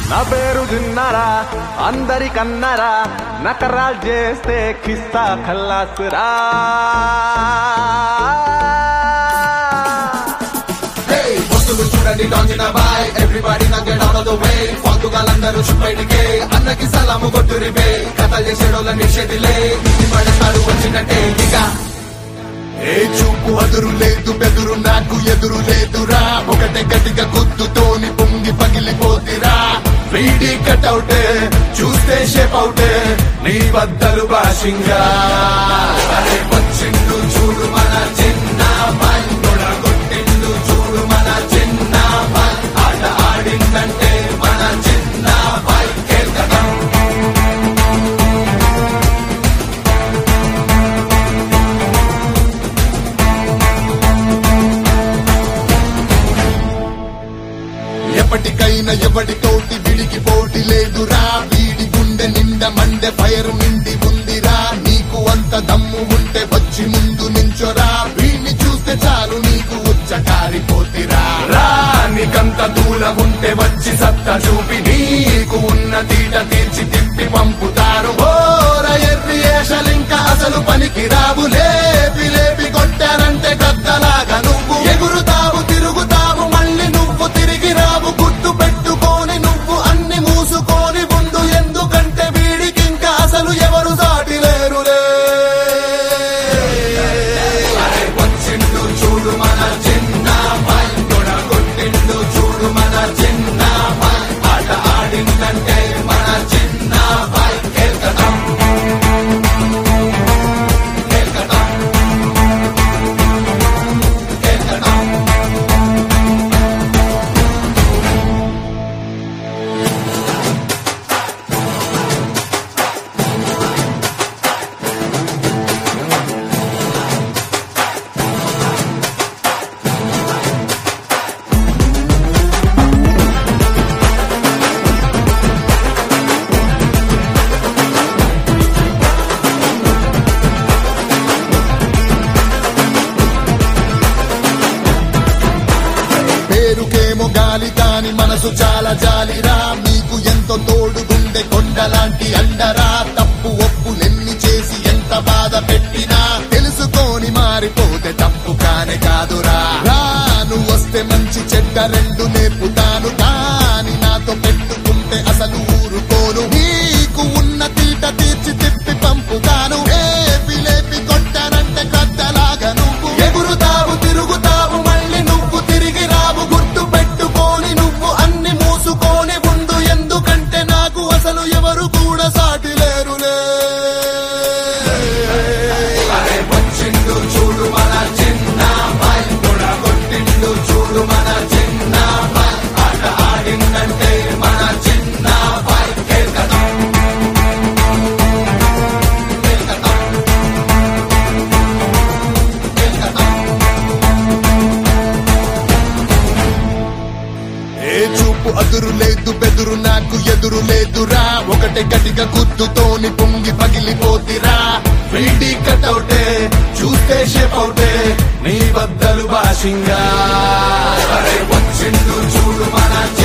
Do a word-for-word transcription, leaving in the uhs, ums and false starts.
నా పేరు జిన్నారా అందరికన్నారా నకరాలు చేస్తే కిస్తా ఖల్లాసురా వస్తువులు చూడండి డాంజినా బాయ్ ఎవ్రీబడి నా get out of the way ఫాల్తుగాలందరూ బయటికే అన్నకి సలాము కొట్టురి బే కథలు చేసేడోళ్ళ నిషేధిలే పడతాడు వచ్చినట్టే ఇక ఏ చూపు అదురు లేదు బెదురు నాకు ఎదురు లేదురా ఒకటే గట్టిగా గుద్దుతోని పొంగి పగిలిపోతిరా వీడి కట్అవుటే చూస్తే షేప్ అవుటే నీ బద్దలు భాషింగా అరే వచ్చిండు చూడు మన చిన్న బాయ్ కొట్టిండు చూడు మన చిన్న బాయ్ ఆట ఆడిందంటే మన చిన్న బాయ్ కేల్కటం ఎప్పటికైనా ఎవడితోటి విడికి పోటీ లేదురా వీడి గుండె నిండా మండే ఫైర్ నిండి ఉందిరా నీకు అంత దమ్ము ఉంటే వచ్చి ముందు నించోరా వీడిని చూస్తే చాలు నీకు ఉచ్చ కారిపోతిరా రా నీకంత దూల ఉంటే వచ్చి సత్తా చూపి నీకు ఉన్న తీట తీర్చి తిప్పి పంపుతారు ఓర ఎర్రి ఏషలింకా అసలు పనికి రావు లేపి లేపి కొట్టారంటే గద్దలాగా నువ్వు ఎగురుతావు తిరుగుతావు మళ్ళీ నువ్వు తిరిగి రావు గుర్తు పెట్టుకొని నువ్వు అన్ని మూసుకొని ఉండు ఎందుకంటే వీడికింకా అసలు ఎవరు సాటి లేరులే వచ్చిండు చూడు మన చిన్న బాయ్ కొట్టిండు చూడు మన చిన్న బాయ్ ఆట ఆడిందంటే మన చిన్న బాయ్ కేల్కటం కేల్కటం కేల్కటం పేరుకేమో గాలి కాని మనసు చాలా జాలిరా మీకు ఎంతో తోడుగుండే కొండలాంటి అండరా తప్పు ఒప్పులెన్ని చేసి ఎంత బాధ పెట్టినా తెలుసుకొని మారిపోతే తప్పు కానే కాదురా రాను వస్తే మంచి చెడ్డ రెండు నేర్పుతాను కాని నాతో పెట్టుకుంటే అసలు ఊరుకోను నీకు ఉన్న తీట తీర్చి తిప్పి పంపుతాను లేపి లేపి కొట్టానంటే కద్దలాగా నువ్వు ఎగురుతావు తిరుగుతావు మళ్ళీ నువ్వు తిరిగి రావు గుర్తు పెట్టుకొని నువ్వు అన్ని మూసుకొని ఉండు ఎందుకంటే నాకు అసలు ఎవరు కూడా సాటి లేరులే వచ్చిండు చూడు మన చిన్న బాయ్ కొట్టిండు చూడు మన చిన్న బాయ్ ఆట ఆడిందంటే మన చిన్న బాయ్ కేల్కటం కేల్కటం కేల్కటం ఏ చూపు అదురు లేదు బెదురు నాకు ఎదురు లేదురా ఒకటే గట్టిగా గుద్దుతోని పొంగి పగిలిపోతిరా వీడి కట్అవుటే చూస్తే షేప్ అవుటే నీ బద్దలు భాషింగా అరే వచ్చిండు చూడు మన